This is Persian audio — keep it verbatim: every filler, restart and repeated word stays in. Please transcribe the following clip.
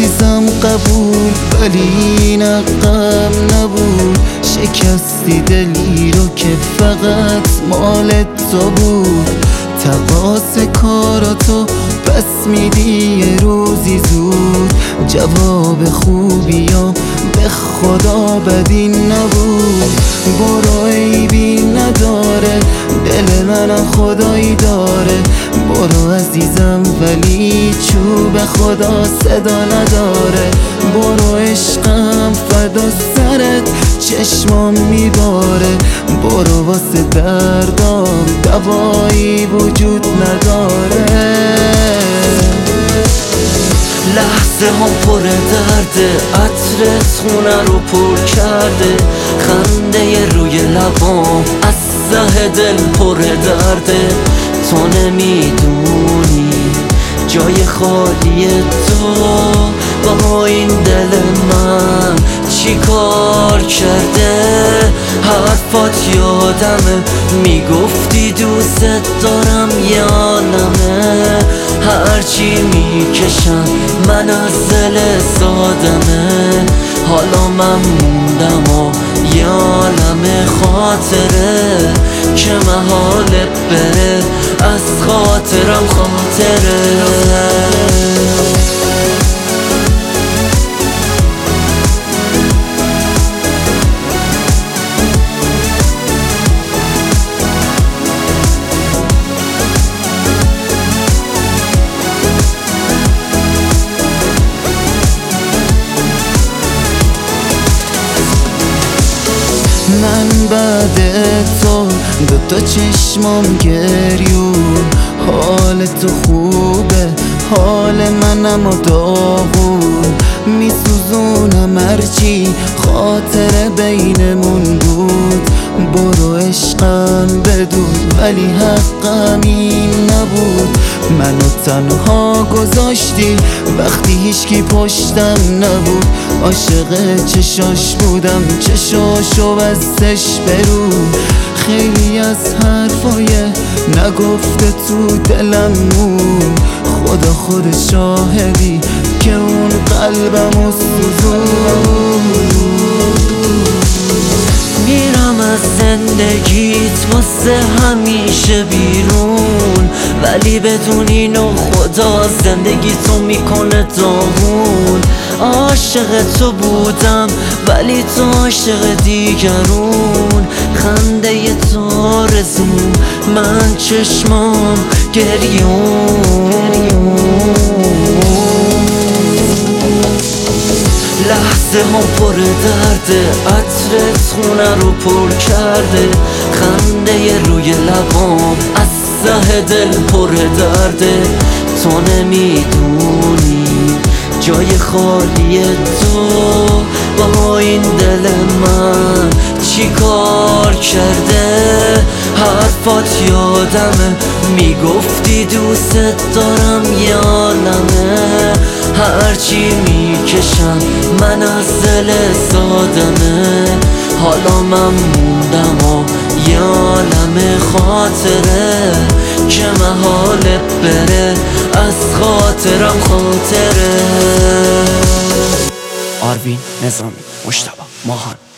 عزیزم قبول، ولی این غم نبود. شکستی دلی رو که فقط مال تو بود. تقاص کاراتو پس میدی یه روزی زود. جواب خوبیام به خدا بدی نبود. برو عیبی نداره، دل من خدایی داره. برو عزیزم ولی چوب خدا صدا نداره. برو عشقم فدا سرت، چشمام میباره. برو واسه دردام دوایی وجود نداره. لحظه هم پر درده، عطرت خونه رو پر کرده. خنده روی لبام از ته دل پر درده. تو نمیدونی جای خالی تو با این دل من چی کار کرده. حرفات یادمه، میگفتی دوست دارم یادمه. هرچی میکشم من از دل سادمه. حالا من موندم و یادم خاطره که محاله بره از خاطرم خاطره. من بعد تو دوتا چشمام گریون. حال تو خوبه، حال منم و داغون. میسوزونم هرچی خاطره بینمون بود. برو عشقم بدون، ولی حقم این نبود. منو تنها گذاشتی وقتی هیچکی پشتم نبود. عاشق چشاش بودم، چشاشو بستش برو. خیلی از حرفای نگفته تو دلم مون. خدا خود شاهدی که اون قلبمو سوزون. میرم از زندگیت واسه همیشه بیرون، ولی بدون اینو خدا زندگی تو میکنه داغون. عاشق تو بودم ولی تو عاشق دیگرون. خنده تو آرزون، من چشمام گریون. لحظه هم پر درده، عطرت خونه رو پر کرده. خنده روی لبام از ته دل پر درده. تو نمیدونی جای خالی تو با این دل من چی کار کرده. حرفات یادمه، میگفتی دوست دارم یادمه. هرچی میکشم من از دل سادمه. حالا من موندم و یادم خاطره که محاله بره از خاطرم خاطره. آروین نظامی، مجتبی ماهان.